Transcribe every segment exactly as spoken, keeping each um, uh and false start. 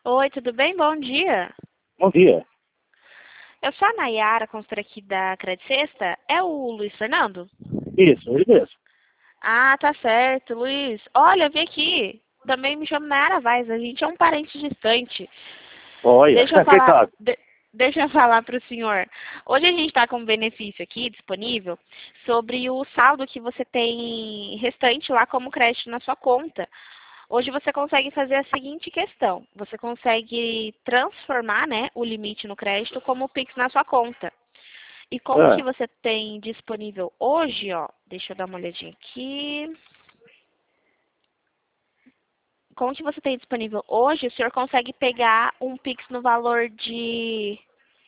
Oi, tudo bem? Bom dia. Bom dia. Eu sou a Nayara, consultora aqui da Credit Sexta. É o Luiz Fernando? Isso, ele mesmo. Ah, tá certo, Luiz. Olha, vem aqui. Também me chamo Nayara Vaz. A gente é um parente distante. Olha, Deixa eu quem falar... sabe? de- Deixa eu falar para o senhor. Hoje a gente está com um benefício aqui disponível sobre o saldo que você tem restante lá como crédito na sua conta. Hoje você consegue fazer a seguinte questão. Você consegue transformar, né, o limite no crédito como Pix na sua conta. E com o que Ah, você tem disponível hoje, ó, deixa eu dar uma olhadinha aqui. Com o que você tem disponível hoje, o senhor consegue pegar um Pix no valor de...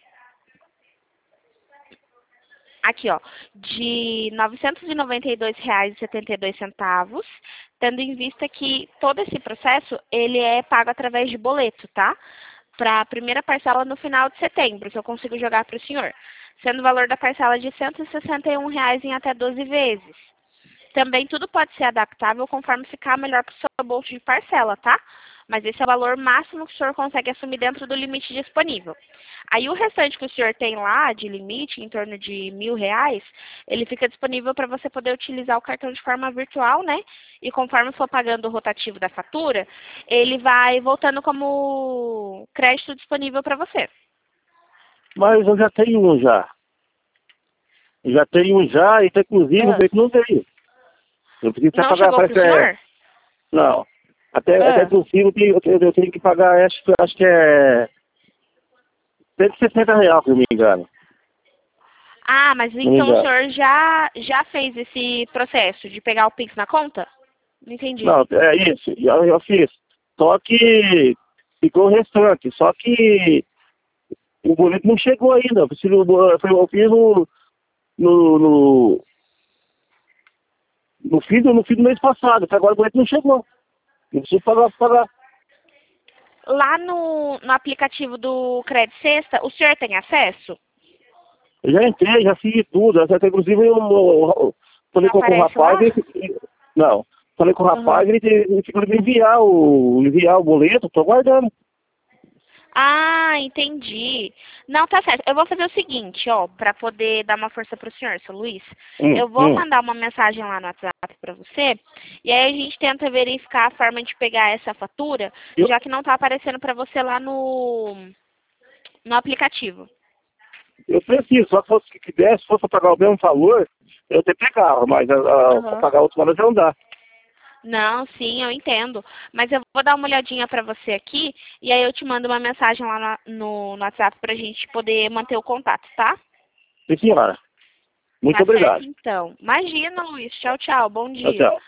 Aqui, ó, de novecentos e noventa e dois reais e setenta e dois centavos, tendo em vista que todo esse processo, ele é pago através de boleto, tá? Para a primeira parcela no final de setembro, que eu consigo jogar para o senhor, sendo o valor da parcela de cento e sessenta e um reais em até doze vezes. Também tudo pode ser adaptável conforme ficar melhor para o seu bolso de parcela, tá? Mas esse é o valor máximo que o senhor consegue assumir dentro do limite disponível. Aí o restante que o senhor tem lá de limite, em torno de mil reais, ele fica disponível para você poder utilizar o cartão de forma virtual, né? E conforme for pagando o rotativo da fatura, ele vai voltando como crédito disponível para você. mas eu já tenho um já. Eu já tenho um já, e tá, inclusive o Ah. que não veio. Eu preciso até Não pagar, chegou para o parece é. senhor? Não. Até, até Ah. inclusive eu tenho, eu tenho eu tenho que pagar, acho, que- acho que é cento e sessenta reais, se eu não me engano. Ah, mas Não me então o engano. senhor já, já fez esse processo de pegar o Pix na conta? Não entendi. Não, é isso, eu, eu fiz. Só que ficou o restante, só que o boleto não chegou ainda. Eu fiz no, eu fiz no, no, no, no, fim do, no fim do mês passado, até agora o boleto não chegou. Eu preciso pagar, pagar. Lá no, no aplicativo do Credit Sexta, o senhor tem acesso? Eu já entrei, já fiz tudo. Até, inclusive, eu, eu, eu falei Não com, com o aparece rapaz, lá? ele, não, falei com o Uhum. rapaz, ele, ele ficou de me enviar o, enviar o boleto, tô aguardando. Ah, entendi. Não, tá certo. Eu vou fazer o seguinte, ó, para poder dar uma força pro senhor, seu Luiz. Hum, Eu vou hum. mandar uma mensagem lá no WhatsApp para você, e aí a gente tenta verificar a forma de pegar essa fatura, Eu, já que não tá aparecendo para você lá no, no aplicativo. eu preciso, só que fosse que desse, se fosse pra pagar o mesmo valor, eu até pegava, mas para Aham. pagar outro valor já não dá. Não, sim, eu entendo. Mas eu vou dar uma olhadinha para você aqui e aí eu te mando uma mensagem lá na- no, no WhatsApp pra gente poder manter o contato, tá? Sim, senhora. Muito Tá certo, obrigado. então. Imagina, Luiz. Tchau, tchau. Bom Tchau, dia. tchau.